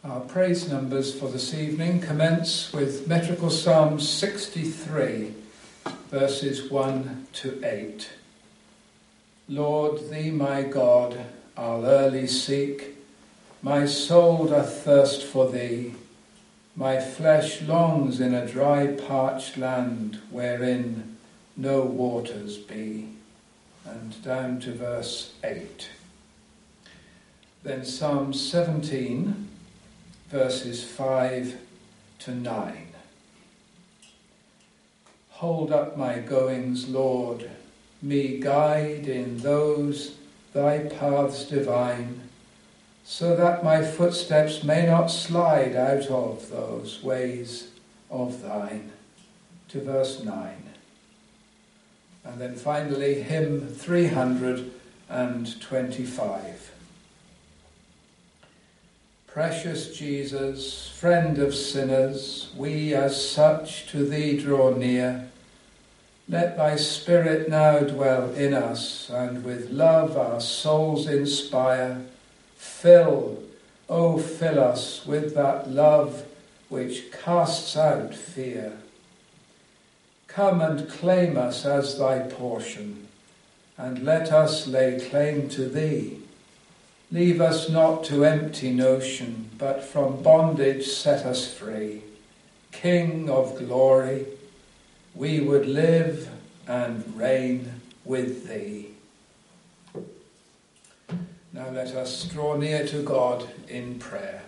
Our praise numbers for this evening commence with metrical Psalm 63, verses 1 to 8. Lord, thee my God, I'll early seek. My soul doth thirst for thee. My flesh longs in a dry parched land, wherein no waters be. And down to verse 8. Then Psalm 17, verses 5 to 9. Hold up my goings, Lord, me guide in those thy paths divine, so that my footsteps may not slide out of those ways of thine. To verse 9. And then finally, hymn 325. Precious Jesus, friend of sinners, we as such to thee draw near. Let thy Spirit now dwell in us, and with love our souls inspire. Fill us with that love which casts out fear. Come and claim us as thy portion, and let us lay claim to thee. Leave us not to empty notion, but from bondage set us free. King of glory, we would live and reign with thee. Now let us draw near to God in prayer.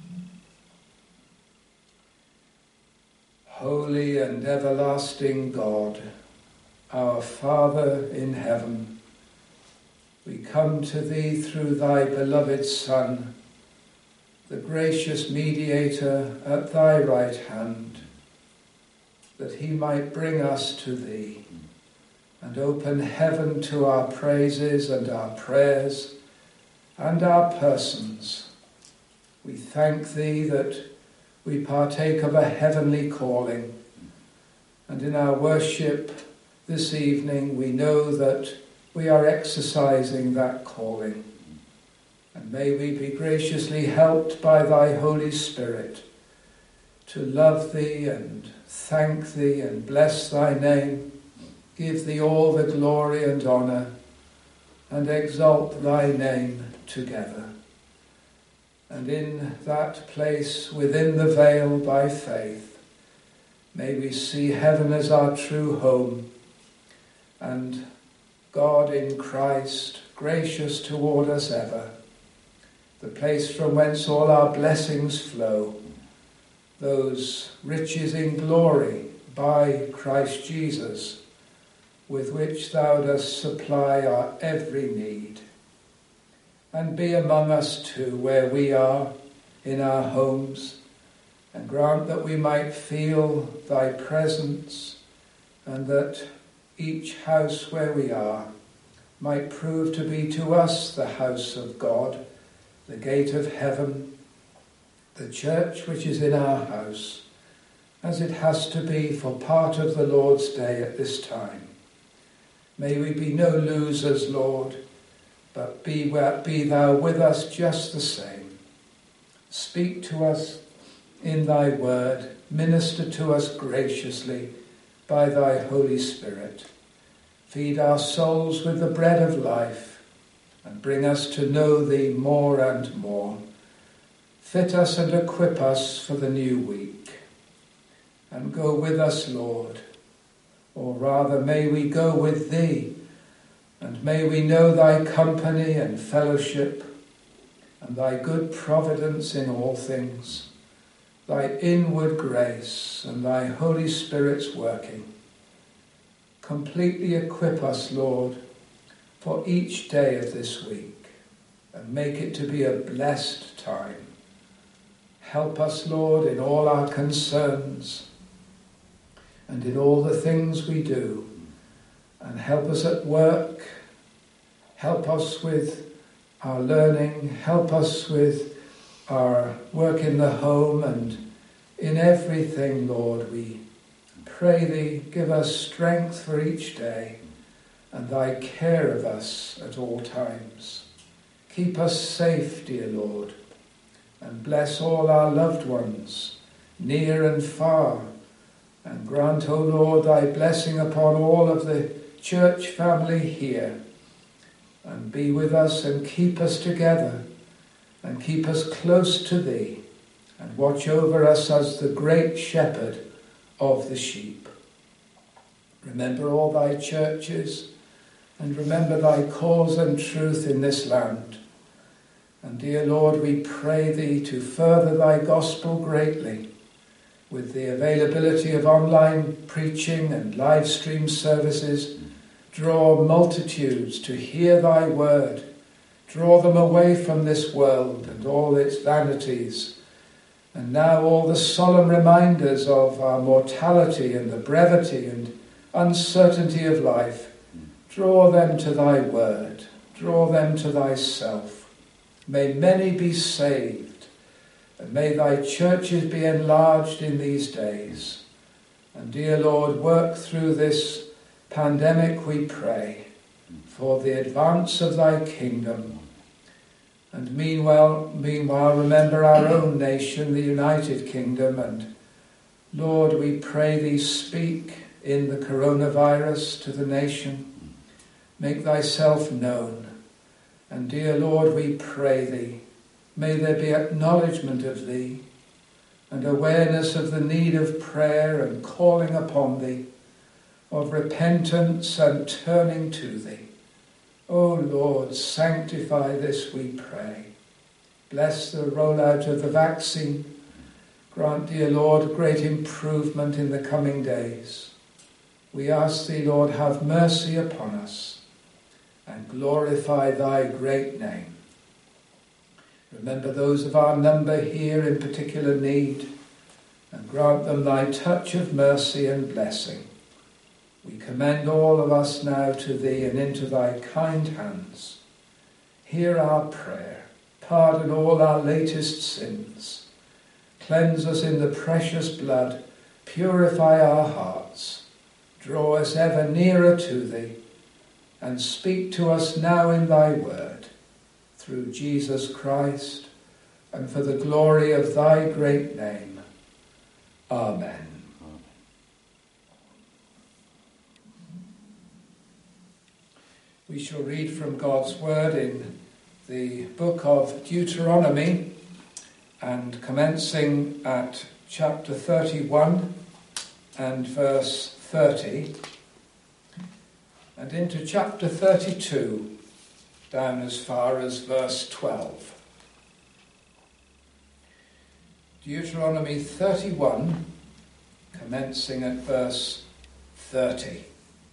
Holy and everlasting God, our Father in heaven, we come to thee through thy beloved Son, the gracious mediator at thy right hand, that he might bring us to thee and open heaven to our praises and our prayers and our persons. We thank thee that we partake of a heavenly calling, and in our worship this evening we know that we are exercising that calling. And may we be graciously helped by thy Holy Spirit to love thee and thank thee and bless thy name, give thee all the glory and honour, and exalt thy name together. And in that place within the veil by faith, may we see heaven as our true home, and God in Christ, gracious toward us ever, the place from whence all our blessings flow, those riches in glory by Christ Jesus, with which thou dost supply our every need. And be among us too, where we are, in our homes, and grant that we might feel thy presence, and that each house where we are might prove to be to us the house of God, the gate of heaven, the church which is in our house, as it has to be for part of the Lord's day at this time. May we be no losers, Lord, but be thou with us just the same. Speak to us in thy word, minister to us graciously by thy Holy Spirit. Feed our souls with the bread of life, and bring us to know thee more and more. Fit us and equip us for the new week. And go with us, Lord, or rather may we go with thee, and may we know thy company and fellowship, and thy good providence in all things, thy inward grace and thy Holy Spirit's working. Completely equip us, Lord, for each day of this week, and make it to be a blessed time. Help us, Lord, in all our concerns and in all the things we do, and help us at work, help us with our learning, help us with our work in the home, and in everything, Lord, we pray thee, give us strength for each day, and thy care of us at all times. Keep us safe, dear Lord, and and bless all our loved ones, near and far, and grant, O Lord, thy blessing upon all of the church family here, and be with us and keep us together, and keep us close to thee, and watch over us as the great shepherd of the sheep. Remember all thy churches, and remember thy cause and truth in this land. And dear Lord, we pray thee to further thy gospel greatly with the availability of online preaching and live stream services. Draw multitudes to hear thy word. Draw them away from this world and all its vanities. And now all the solemn reminders of our mortality and the brevity and uncertainty of life. Draw them to thy word. Draw them to thyself. May many be saved, and may thy churches be enlarged in these days. And dear Lord, work through this pandemic, we pray, for the advance of thy kingdom. And meanwhile, remember our own nation, the United Kingdom. And Lord, we pray thee, speak in the coronavirus to the nation. Make thyself known. And dear Lord, we pray thee, may there be acknowledgement of thee and awareness of the need of prayer and calling upon thee, of repentance and turning to thee. O Lord, sanctify this, we pray. Bless the rollout of the vaccine. Grant, dear Lord, great improvement in the coming days. We ask thee, Lord, have mercy upon us and glorify thy great name. Remember those of our number here in particular need, and grant them thy touch of mercy and blessing. We commend all of us now to thee and into thy kind hands. Hear our prayer. Pardon all our latest sins. Cleanse us in the precious blood. Purify our hearts. Draw us ever nearer to thee, and speak to us now in thy word, through Jesus Christ, and for the glory of thy great name. Amen. We shall read from God's word in the book of Deuteronomy, and commencing at chapter 31 and verse 30, and into chapter 32, down as far as verse 12. Deuteronomy 31, commencing at verse 30.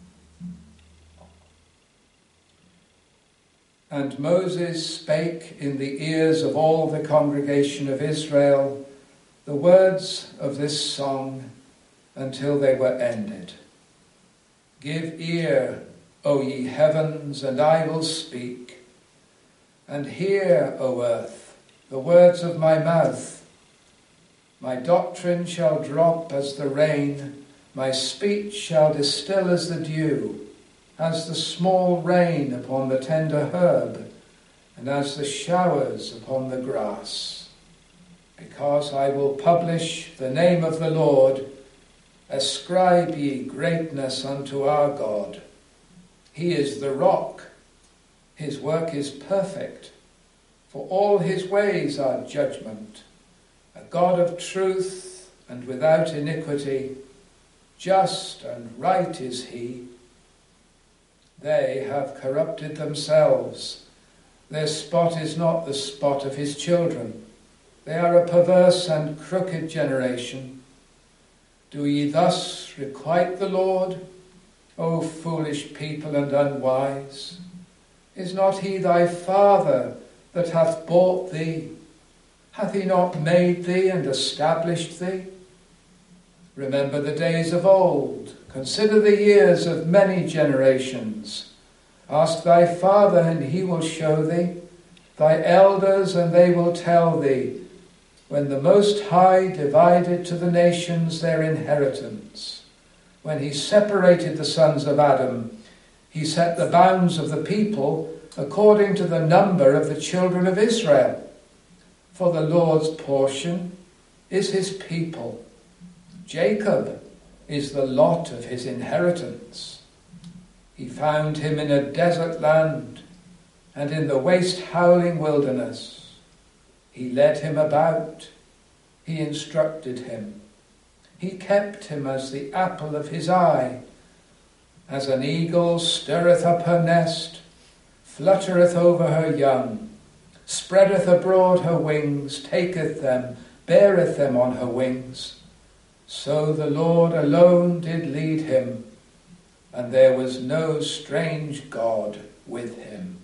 And Moses spake in the ears of all the congregation of Israel the words of this song until they were ended. Give ear, O ye heavens, and I will speak. And hear, O earth, the words of my mouth. My doctrine shall drop as the rain, my speech shall distill as the dew, as the small rain upon the tender herb, and as the showers upon the grass. Because I will publish the name of the Lord, ascribe ye greatness unto our God. He is the rock, his work is perfect, for all his ways are judgment. A God of truth and without iniquity, just and right is he. They have corrupted themselves. Their spot is not the spot of his children. They are a perverse and crooked generation. Do ye thus requite the Lord, O foolish people and unwise? Is not he thy father that hath bought thee? Hath he not made thee and established thee? Remember the days of old. Consider the years of many generations. Ask thy father, and he will show thee, thy elders, and they will tell thee, when the Most High divided to the nations their inheritance. When he separated the sons of Adam, he set the bounds of the people according to the number of the children of Israel. For the Lord's portion is his people. Jacob is the lot of his inheritance. He found him in a desert land and in the waste howling wilderness. He led him about. He instructed him. He kept him as the apple of his eye. As an eagle stirreth up her nest, fluttereth over her young, spreadeth abroad her wings, taketh them, beareth them on her wings. So the Lord alone did lead him, and there was no strange God with him.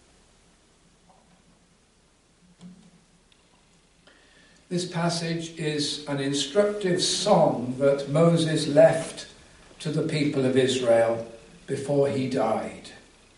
This passage is an instructive song that Moses left to the people of Israel before he died.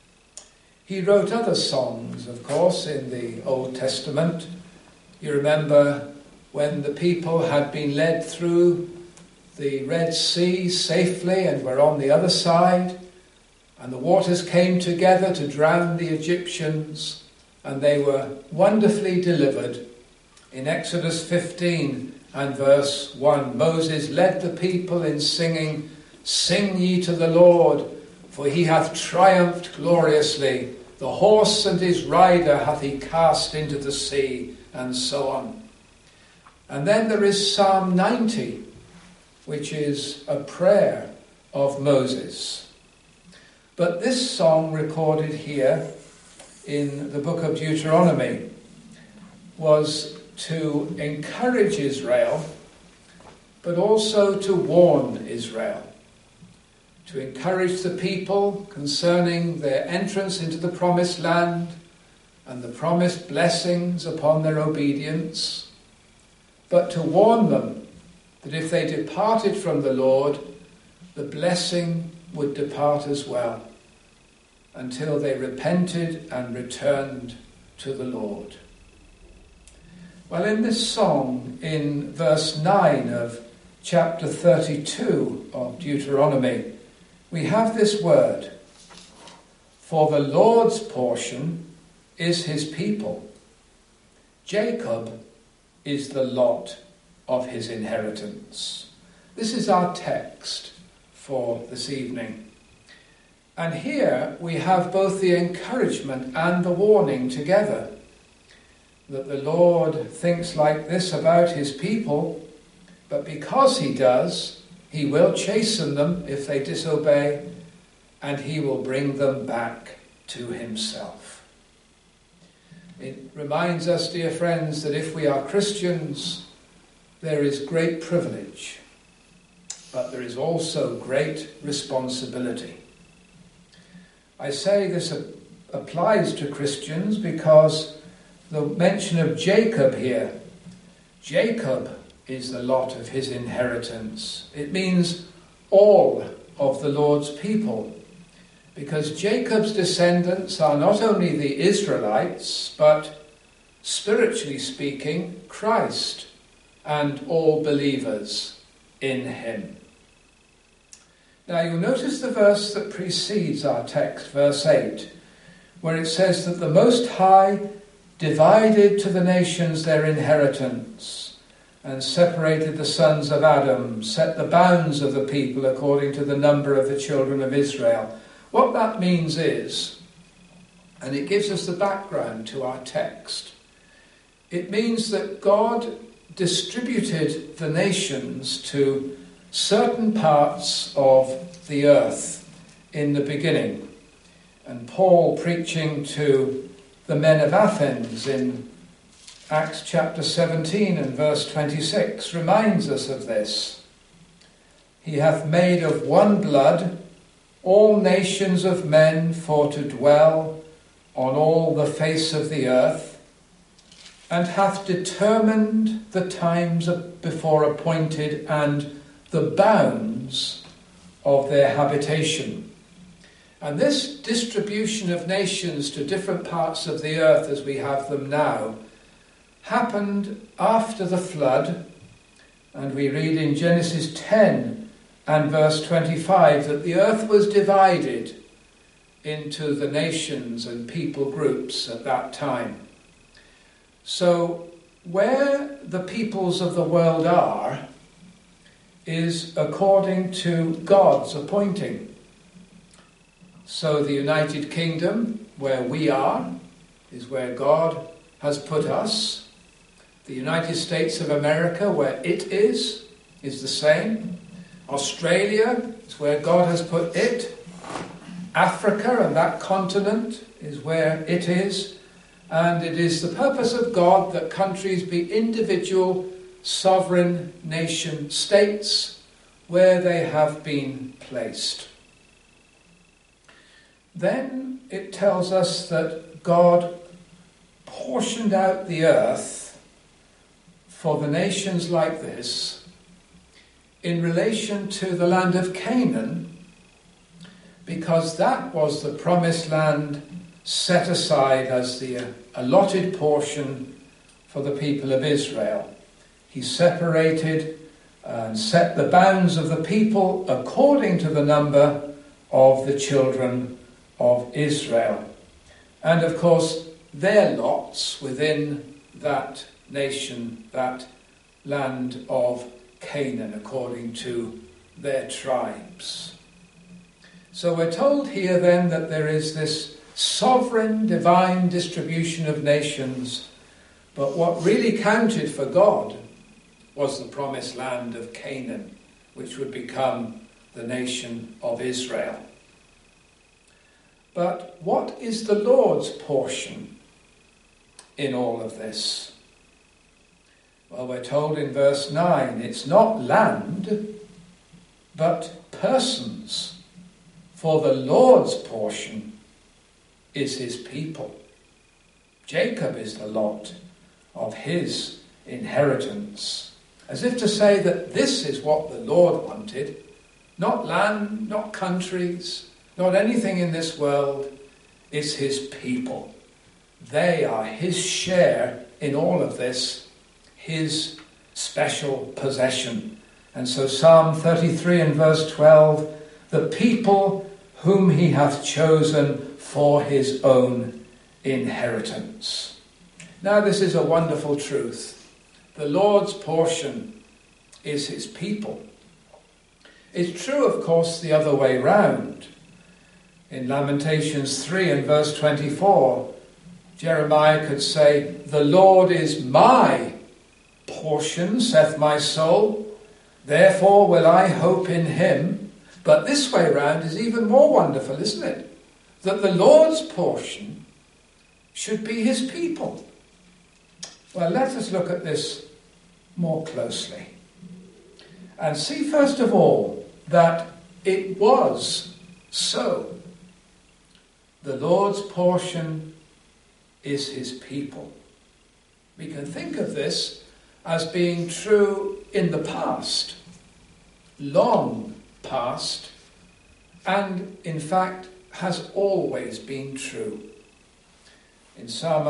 He wrote other songs, of course, in the Old Testament. You remember when the people had been led through the Red Sea safely and were on the other side, and the waters came together to drown the Egyptians, and they were wonderfully delivered. In Exodus 15 and verse 1, Moses led the people in singing, "Sing ye to the Lord, for he hath triumphed gloriously. The horse and his rider hath he cast into the sea," and so on. And then there is Psalm 90, which is a prayer of Moses. But this song recorded here in the book of Deuteronomy was to encourage Israel, but also to warn Israel. To encourage the people concerning their entrance into the promised land and the promised blessings upon their obedience, but to warn them that if they departed from the Lord, the blessing would depart as well, until they repented and returned to the Lord. Well, in this song, in verse 9 of chapter 32 of Deuteronomy, we have this word, "For the Lord's portion is his people. Jacob is the lot of his inheritance." This is our text for this evening. And here we have both the encouragement and the warning together, that the Lord thinks like this about his people, but because he does, he will chasten them if they disobey, and he will bring them back to himself. It reminds us, dear friends, that if we are Christians, there is great privilege, but there is also great responsibility. I say this applies to Christians because the mention of Jacob here, Jacob is the lot of his inheritance. It means all of the Lord's people, because Jacob's descendants are not only the Israelites, but spiritually speaking, Christ and all believers in him. Now you'll notice the verse that precedes our text, verse 8, where it says that the Most High divided to the nations their inheritance, and separated the sons of Adam, set the bounds of the people according to the number of the children of Israel. What that means is, and it gives us the background to our text, it means that God distributed the nations to certain parts of the earth in the beginning. And Paul, preaching to the men of Athens in Acts chapter 17 and verse 26, reminds us of this. "He hath made of one blood all nations of men for to dwell on all the face of the earth, and hath determined the times before appointed and the bounds of their habitation." And this distribution of nations to different parts of the earth as we have them now happened after the flood, and we read in Genesis 10 and verse 25 that the earth was divided into the nations and people groups at that time. So where the peoples of the world are is according to God's appointing. So the United Kingdom, where we are, is where God has put us. The United States of America, where it is the same. Australia is where God has put it. Africa and that continent is where it is. And it is the purpose of God that countries be individual, sovereign nation states where they have been placed. Then it tells us that God portioned out the earth for the nations like this in relation to the land of Canaan, because that was the promised land set aside as the allotted portion for the people of Israel. He separated and set the bounds of the people according to the number of the children of Israel. And of course, their lots within that nation, that land of Canaan, according to their tribes. So we're told here then that there is this sovereign divine distribution of nations, but what really counted for God was the promised land of Canaan, which would become the nation of Israel. But what is the Lord's portion in all of this? Well, we're told in verse 9, it's not land, but persons. For the Lord's portion is his people. Jacob is the lot of his inheritance. As if to say that this is what the Lord wanted. Not land, not countries, not anything in this world. It's his people. They are his share in all of this, his special possession. And so Psalm 33 and verse 12, the people whom he hath chosen for his own inheritance. Now this is a wonderful truth. The Lord's portion is his people. It's true, of course, the other way round. In Lamentations 3 and verse 24, Jeremiah could say, the Lord is my portion, saith my soul, therefore will I hope in him. But this way round is even more wonderful, isn't it? That the Lord's portion should be his people. Well, let us look at this more closely and see first of all that it was so. The Lord's portion is his people. We can think of this as being true in the past, long past, and in fact has always been true. In Psalm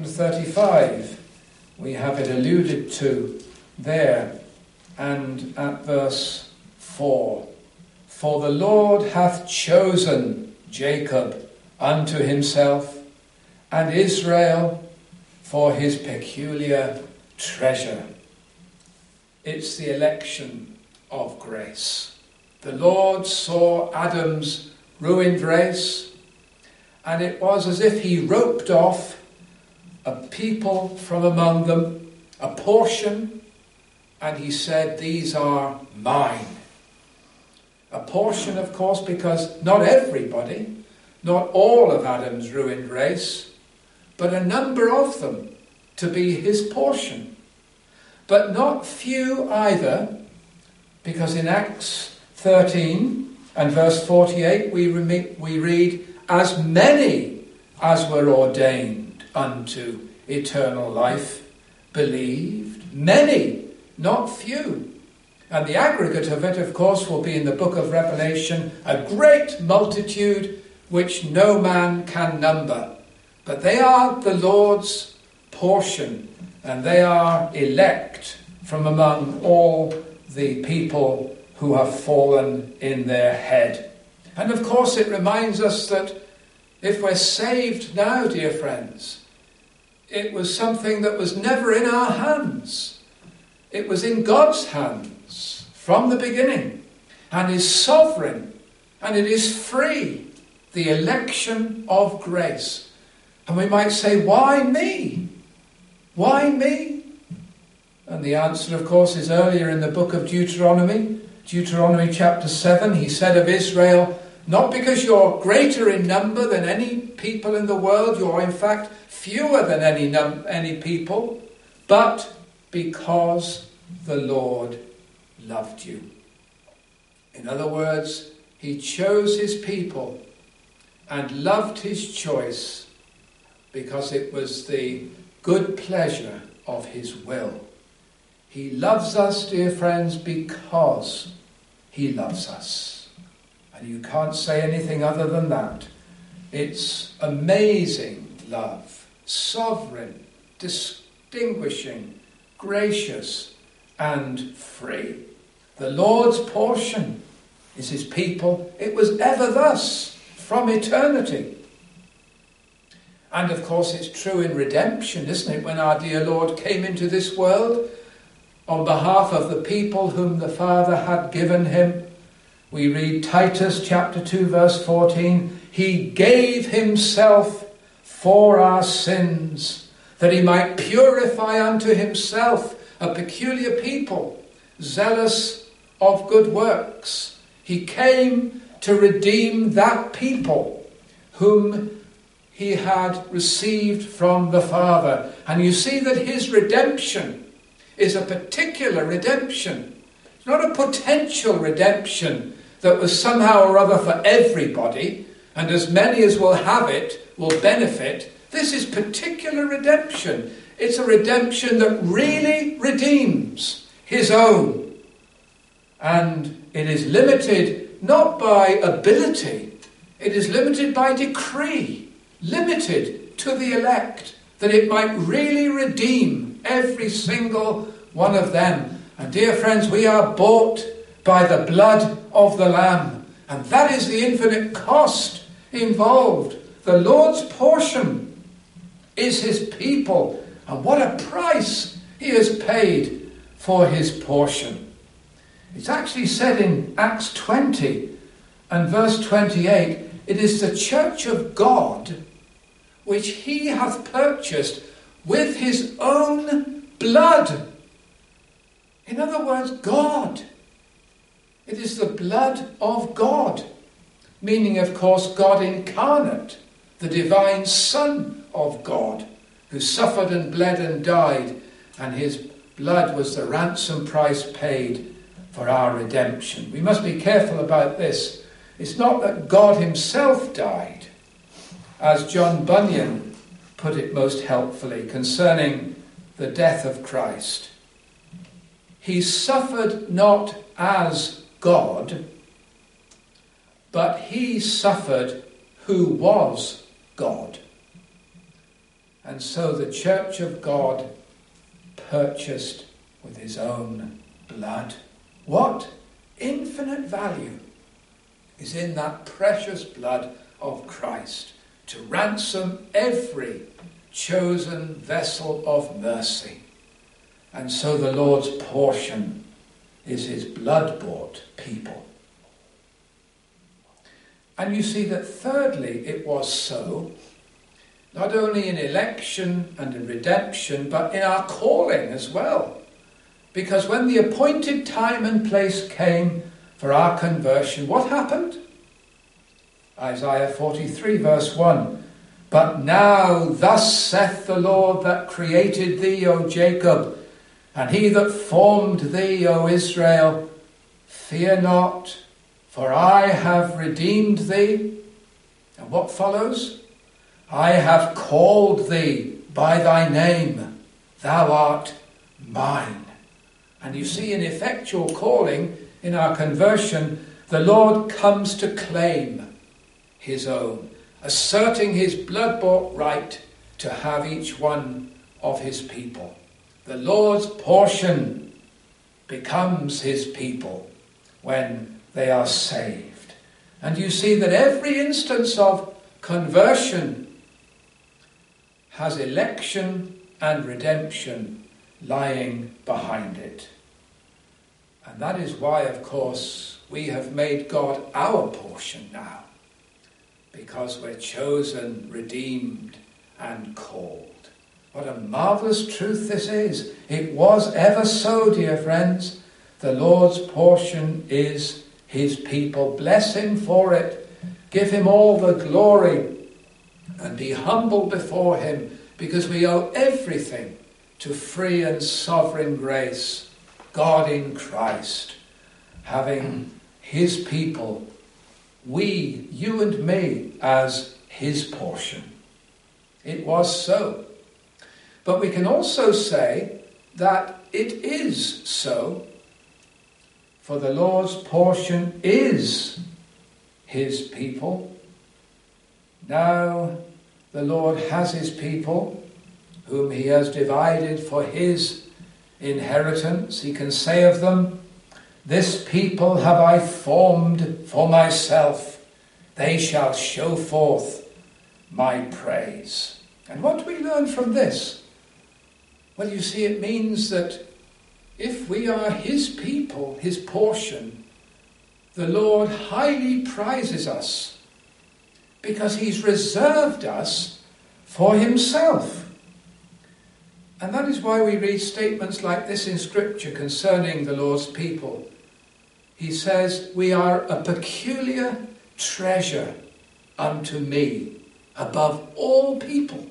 135 we have it alluded to there, and at verse 4, for the Lord hath chosen Jacob unto himself, and Israel for his peculiar treasure. It's the election of grace. The Lord saw Adam's ruined race, and it was as if he roped off a people from among them, a portion, and he said, these are mine. A portion, of course, because not everybody, not all of Adam's ruined race, but a number of them to be his portion. But not few either, because in Acts 13 and verse 48 we read, as many as were ordained unto eternal life believed. Many, not few. And the aggregate of it, of course, will be in the book of Revelation, a great multitude which no man can number. But they are the Lord's portion, and they are elect from among all the people who have fallen in their head. And of course it reminds us that if we're saved now, dear friends, it was something that was never in our hands. It was in God's hands from the beginning, and is sovereign, and it is free, the election of grace. And we might say, why me? Why me? And the answer, of course, is earlier in the book of Deuteronomy. Deuteronomy chapter 7, he said of Israel, not because you're greater in number than any people in the world, you're in fact fewer than any people, but because the Lord loved you. In other words, he chose his people and loved his choice because it was the good pleasure of his will. He loves us, dear friends, because he loves us. And you can't say anything other than that. It's amazing love, sovereign, distinguishing, gracious, and free. The Lord's portion is his people. It was ever thus from eternity. And of course it's true in redemption, isn't it? When our dear Lord came into this world on behalf of the people whom the Father had given him. We read Titus chapter 2 verse 14. He gave himself for our sins, that he might purify unto himself a peculiar people, zealous of good works. He came to redeem that people whom he had received from the Father. And you see that his redemption is a particular redemption. It's not a potential redemption that was somehow or other for everybody, and as many as will have it will benefit. This is particular redemption. It's a redemption that really redeems his own. And it is limited not by ability, it is limited by decree, limited to the elect, that it might really redeem every single one of them. And dear friends, we are bought by the blood of the Lamb, and that is the infinite cost involved. The Lord's portion is his people, and what a price he has paid for his portion. It's actually said in Acts 20 and verse 28, it is the church of God which he hath purchased with his own blood. In other words, God. It is the blood of God. Meaning, of course, God incarnate, the divine Son of God, who suffered and bled and died, and his blood was the ransom price paid for our redemption. We must be careful about this. It's not that God himself died, as John Bunyan put it most helpfully concerning the death of Christ. He suffered not as God, but he suffered who was God. And so the church of God purchased with his own blood. What infinite value is in that precious blood of Christ to ransom every chosen vessel of mercy. And so the Lord's portion is his blood-bought people. And you see that thirdly it was so, not only in election and in redemption, but in our calling as well. Because when the appointed time and place came for our conversion, what happened? Isaiah 43 verse 1. But now thus saith the Lord that created thee, O Jacob, and he that formed thee, O Israel, fear not, for I have redeemed thee. And what follows? I have called thee by thy name, thou art mine. And you see, in effectual calling, in our conversion, the Lord comes to claim his own, asserting his blood-bought right to have each one of his people. The Lord's portion becomes his people when they are saved. And you see that every instance of conversion has election and redemption lying behind it. And that is why, of course, we have made God our portion now, because we're chosen, redeemed, and called. What a marvellous truth this is. It was ever so, dear friends. The Lord's portion is his people. Bless him for it. Give him all the glory and be humble before him, because we owe everything to free and sovereign grace, God in Christ, having his people, we, you and me, as his portion. It was so. But we can also say that it is so, for the Lord's portion is his people. Now the Lord has his people, whom he has divided for his inheritance. He can say of them, "This people have I formed for myself. They shall show forth my praise." And what do we learn from this? Well, you see, it means that if we are his people, his portion, the Lord highly prizes us, because he's reserved us for himself. And that is why we read statements like this in Scripture concerning the Lord's people. He says, "We are a peculiar treasure unto me above all people."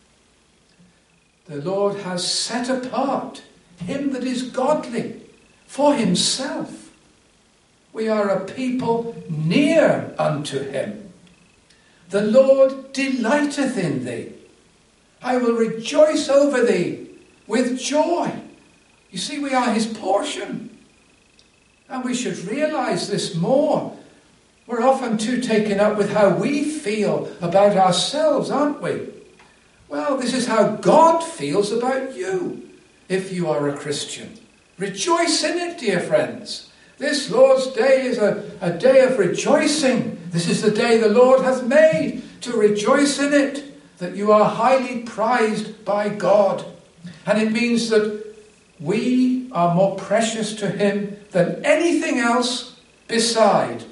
The Lord has set apart him that is godly for himself. We are a people near unto him. The Lord delighteth in thee. I will rejoice over thee with joy. You see, we are his portion. And we should realize this more. We're often too taken up with how we feel about ourselves, aren't we? Well, this is how God feels about you, if you are a Christian. Rejoice in it, dear friends. This Lord's Day is a day of rejoicing. This is the day the Lord hath made, to rejoice in it, that you are highly prized by God. And it means that we are more precious to him than anything else beside.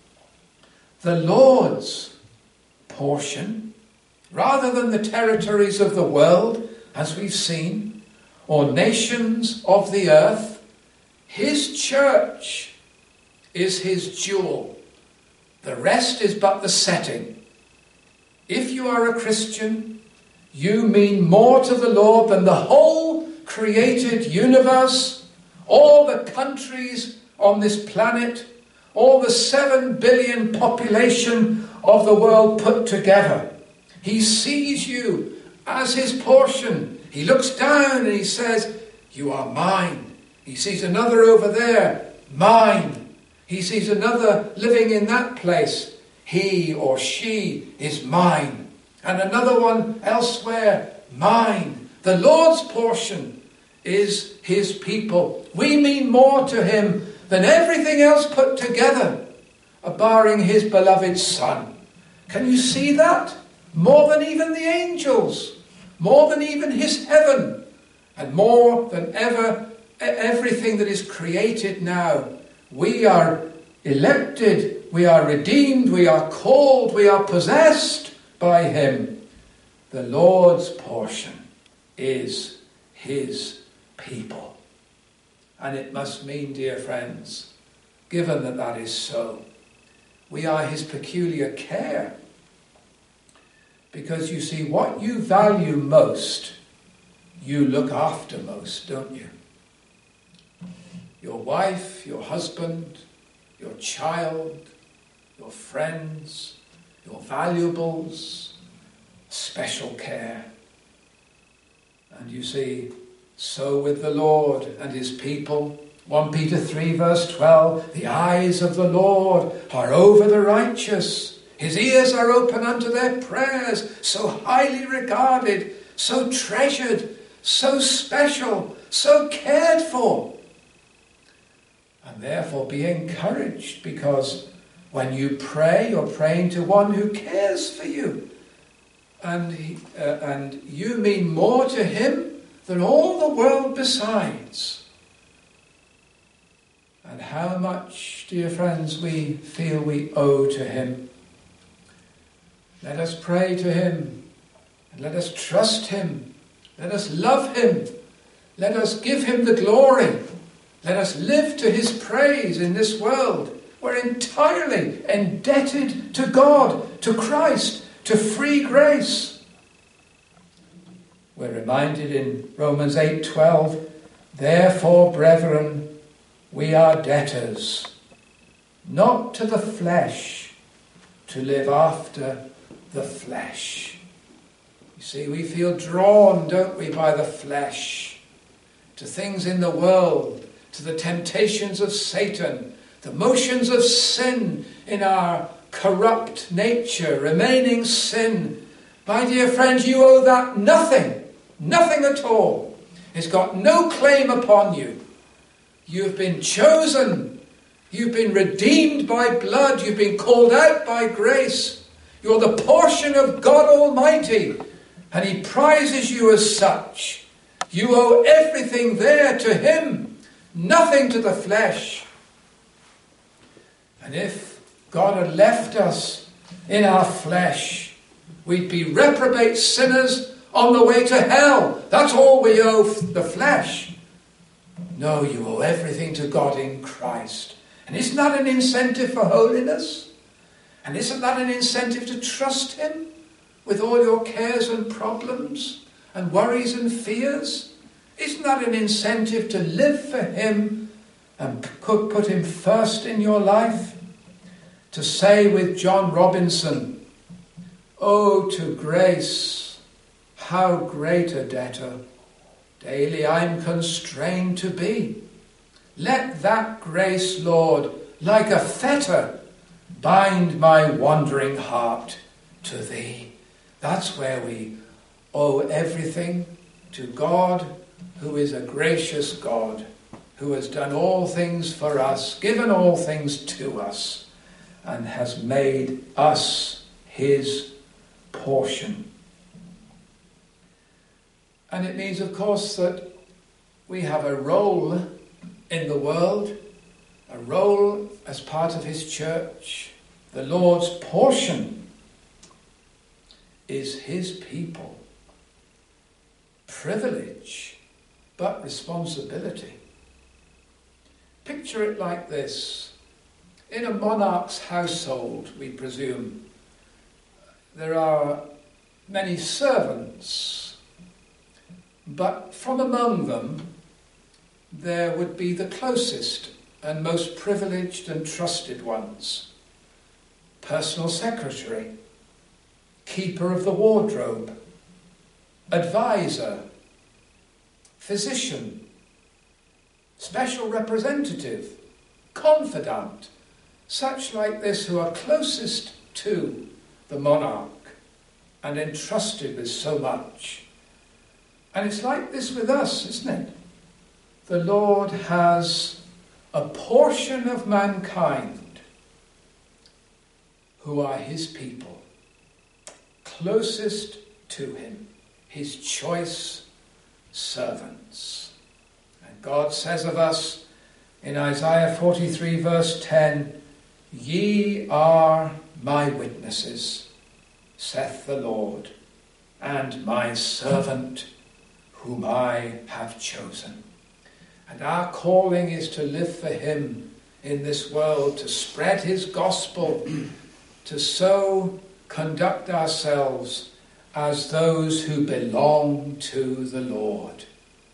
The Lord's portion, rather than the territories of the world, as we've seen, or nations of the earth, his church is his jewel. The rest is but the setting. If you are a Christian, you mean more to the Lord than the whole created universe, all the countries on this planet, all the 7 billion population of the world put together. He sees you as his portion. He looks down and he says, "You are mine." He sees another over there, "Mine." He sees another living in that place. He or she is mine. And another one elsewhere, mine. The Lord's portion is his people. We mean more to him than everything else put together, barring his beloved Son. Can you see that? More than even the angels, more than even his heaven, and more than ever everything that is created now. We are elected, we are redeemed, we are called, we are possessed by him. The Lord's portion is his people. And it must mean, dear friends, given that that is so, we are his peculiar care. Because you see, what you value most, you look after most, don't you? Your wife, your husband, your child, your friends, your valuables, special care. And you see, so with the Lord and his people. 1 Peter 3 verse 12, "The eyes of the Lord are over the righteous. His ears are open unto their prayers," so highly regarded, so treasured, so special, so cared for. And therefore be encouraged, because when you pray, you're praying to one who cares for you. and you mean more to him than all the world besides. And how much, dear friends, we feel we owe to him. Let us pray to him, and let us trust him. Let us love him. Let us give him the glory. Let us live to his praise in this world. We're entirely indebted to God, to Christ, to free grace. We're reminded in Romans 8:12, therefore, brethren, we are debtors, not to the flesh, to live after the flesh. You see, we feel drawn, don't we, by the flesh, to things in the world, to the temptations of Satan, the motions of sin in our corrupt nature, remaining sin. My dear friends, you owe that nothing, nothing at all. It's got no claim upon you. You've been chosen. You've been redeemed by blood. You've been called out by grace. You're the portion of God Almighty, and he prizes you as such. You owe everything there to him, nothing to the flesh. And if God had left us in our flesh, we'd be reprobate sinners on the way to hell. That's all we owe the flesh. No, you owe everything to God in Christ. And isn't that an incentive for holiness? And isn't that an incentive to trust him with all your cares and problems and worries and fears? Isn't that an incentive to live for him and put him first in your life? To say with John Robinson, oh, to grace, how great a debtor daily I'm constrained to be. Let that grace, Lord, like a fetter, bind my wandering heart to thee. That's where we owe everything to God, who is a gracious God, who has done all things for us, given all things to us, and has made us his portion. And it means, of course, that we have a role in the world, a role as part of his church. The Lord's portion is his people. Privilege, but responsibility. Picture it like this. In a monarch's household, we presume, there are many servants. But from among them, there would be the closest and most privileged and trusted ones. Personal secretary, keeper of the wardrobe, advisor, physician, special representative, confidant, such like this who are closest to the monarch and entrusted with so much. And it's like this with us, isn't it? The Lord has a portion of mankind who are his people, closest to him, his choice servants. And God says of us in Isaiah 43 verse 10, ye are my witnesses, saith the Lord, and my servant whom I have chosen. And our calling is to live for him in this world, to spread his gospel, to so conduct ourselves as those who belong to the Lord.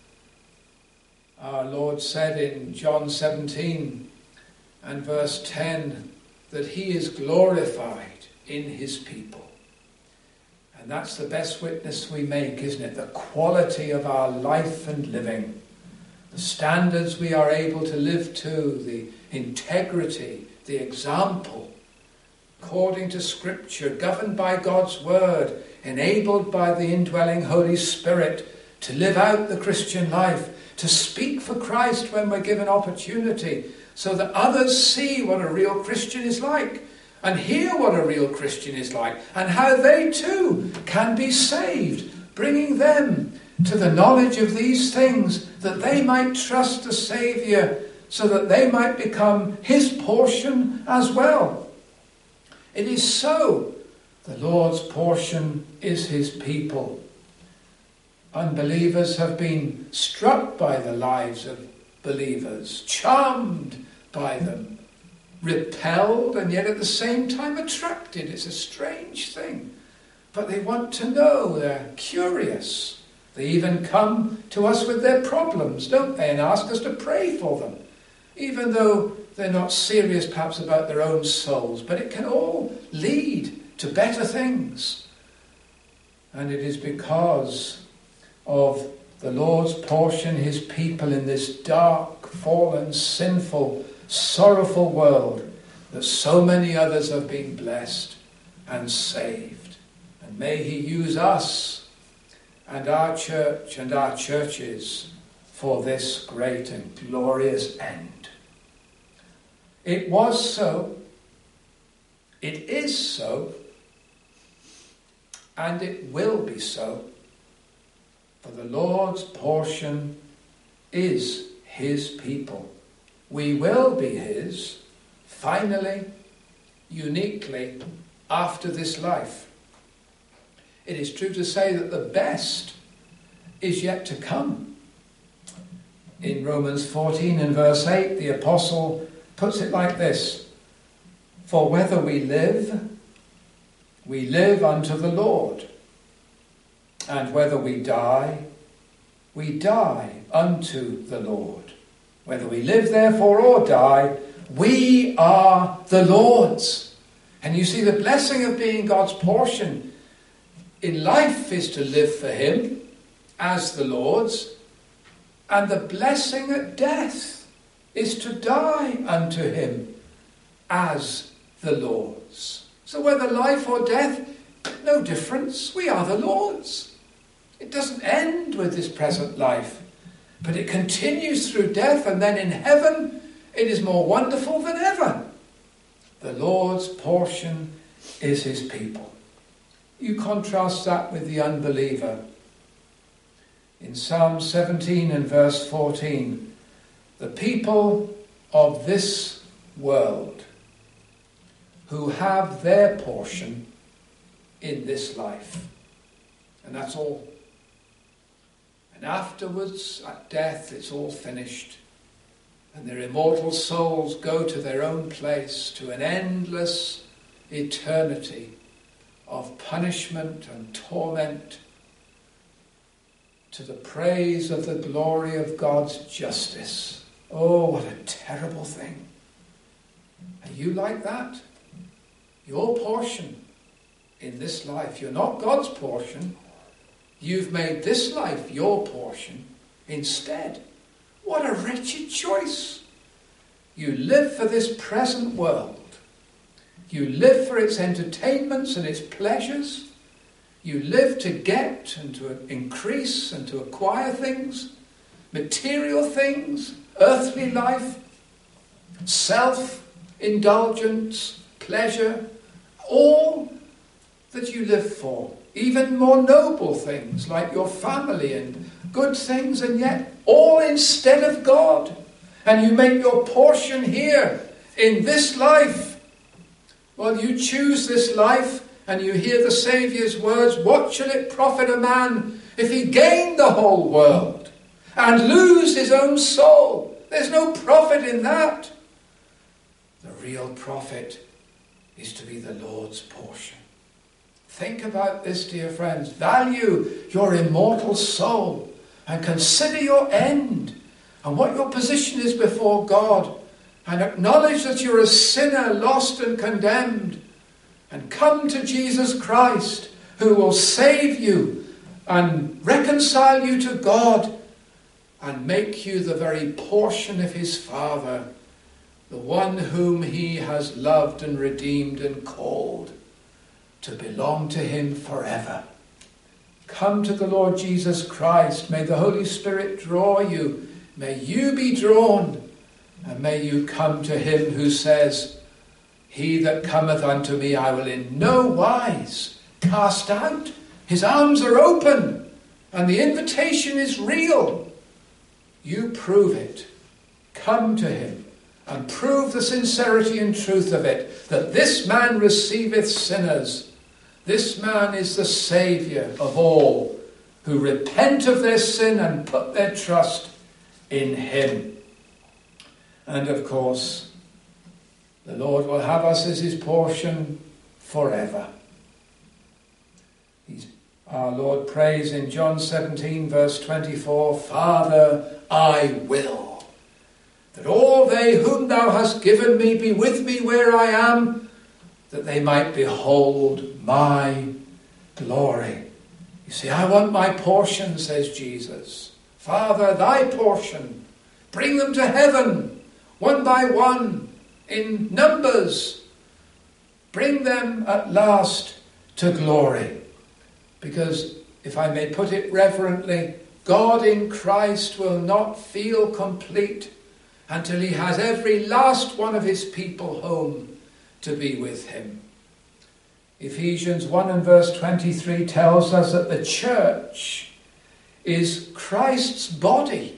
Our Lord said in John 17 and verse 10 that he is glorified in his people. And that's the best witness we make, isn't it? The quality of our life and living, the standards we are able to live to, the integrity, the example, according to Scripture, governed by God's word, enabled by the indwelling Holy Spirit to live out the Christian life, to speak for Christ when we're given opportunity, so that others see what a real Christian is like. and hear what a real Christian is like and how they too can be saved, bringing them to the knowledge of these things that they might trust the Saviour so that they might become his portion as well. It is so. The Lord's portion is his people. Unbelievers have been struck by the lives of believers, charmed by them, repelled and yet at the same time attracted. It's a strange thing. But they want to know, they're curious. They even come to us with their problems, don't they, and ask us to pray for them, even though they're not serious perhaps about their own souls. But it can all lead to better things. And it is because of the Lord's portion, his people in this dark, fallen, sinful, sorrowful world, that so many others have been blessed and saved. And may he use us and our church and our churches for this great and glorious end. It was so, it is so, and it will be so. For the Lord's portion is his people. We will be his, finally, uniquely, after this life. It is true to say that the best is yet to come. In Romans 14 and verse 8, the apostle puts it like this: for whether we live unto the Lord, and whether we die unto the Lord. Whether we live therefore or die, we are the Lord's. And you see, the blessing of being God's portion in life is to live for him as the Lord's, and the blessing at death is to die unto him as the Lord's. So whether life or death, no difference. We are the Lord's. It doesn't end with this present life, but it continues through death, and then in heaven it is more wonderful than ever. The Lord's portion is his people. You contrast that with the unbeliever. In Psalm 17 and verse 14, the people of this world who have their portion in this life. And that's all. And afterwards, at death, it's all finished. And their immortal souls go to their own place, to an endless eternity of punishment and torment, to the praise of the glory of God's justice. Oh, what a terrible thing. Are you like that? Your portion in this life. You're not God's portion. You've made this life your portion instead. What a wretched choice. You live for this present world. You live for its entertainments and its pleasures. You live to get and to increase and to acquire things, material things, earthly life, self-indulgence, pleasure, all that you live for. Even more noble things like your family and good things, and yet all instead of God. And you make your portion here in this life. Well, you choose this life and you hear the Saviour's words, what shall it profit a man if he gain the whole world and lose his own soul? There's no profit in that. The real profit is to be the Lord's portion. Think about this, dear friends. Value your immortal soul and consider your end and what your position is before God, and acknowledge that you're a sinner, lost and condemned, and come to Jesus Christ, who will save you and reconcile you to God and make you the very portion of his Father, the one whom he has loved and redeemed and called to belong to him forever. Come to the Lord Jesus Christ. May the Holy Spirit draw you. May you be drawn, and may you come to him who says, He that cometh unto me I will in no wise cast out. His arms are open and the invitation is real. You prove it. Come to him and prove the sincerity and truth of it, that this man receiveth sinners. This man is the Saviour of all who repent of their sin and put their trust in him. And of course, the Lord will have us as his portion forever. Our Lord prays in John 17 verse 24, Father, I will that all they whom thou hast given me be with me where I am, that they might behold my glory. You see, I want my portion, says Jesus. Father, thy portion. Bring them to heaven, one by one, in numbers. Bring them at last to glory. Because, if I may put it reverently, God in Christ will not feel complete until he has every last one of his people home to be with him. Ephesians 1 and verse 23 tells us that the church is Christ's body,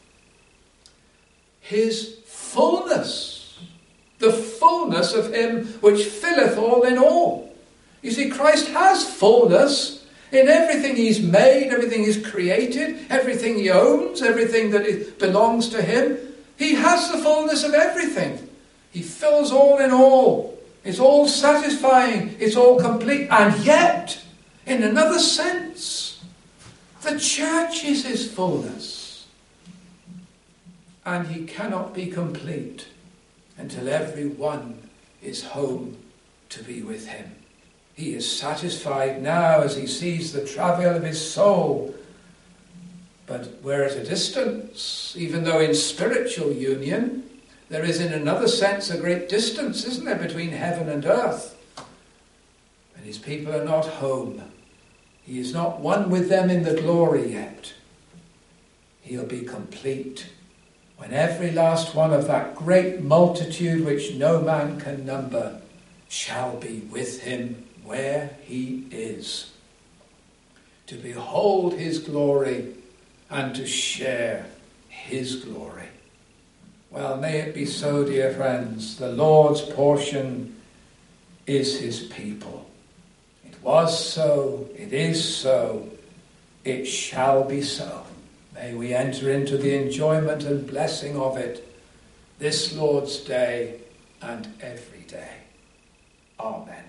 his fullness, the fullness of him which filleth all in all. You see, Christ has fullness in everything he's made, everything he's created, everything he owns, everything that belongs to him. He has the fullness of everything. He fills all in all. It's all satisfying. It's all complete. And yet, in another sense, the church is his fullness. And he cannot be complete until everyone is home to be with him. He is satisfied now as he sees the travail of his soul. But we're at a distance, even though in spiritual union, there is in another sense a great distance, isn't there, between heaven and earth. And his people are not home. He is not one with them in the glory yet. He'll be complete when every last one of that great multitude which no man can number shall be with him where he is, to behold his glory and to share his glory. Well, may it be so, dear friends. The Lord's portion is his people. It was so, it is so, it shall be so. May we enter into the enjoyment and blessing of it this Lord's day and every day. Amen.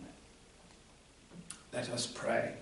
Let us pray.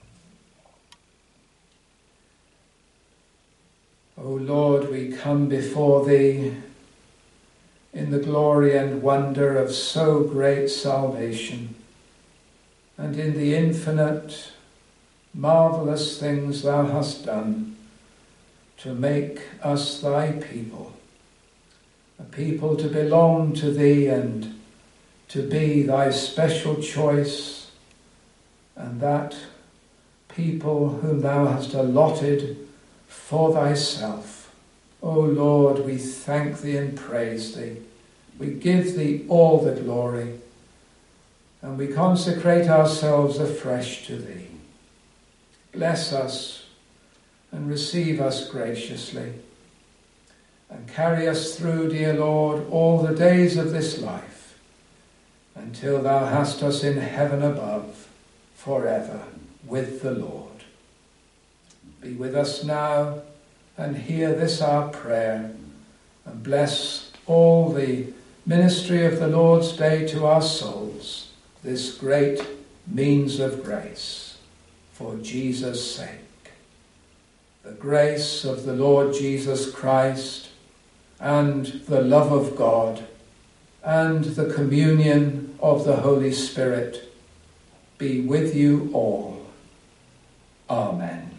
O Lord, we come before thee in the glory and wonder of so great salvation, and in the infinite, marvellous things thou hast done to make us thy people, a people to belong to thee and to be thy special choice, and that people whom thou hast allotted for thyself. O Lord, we thank thee and praise thee. We give thee all the glory, and we consecrate ourselves afresh to thee. Bless us and receive us graciously, and carry us through, dear Lord, all the days of this life, until thou hast us in heaven above, forever with the Lord. Be with us now, and hear this our prayer, and bless all the ministry of the Lord's day to our souls, this great means of grace, for Jesus' sake. The grace of the Lord Jesus Christ, and the love of God, and the communion of the Holy Spirit be with you all. Amen.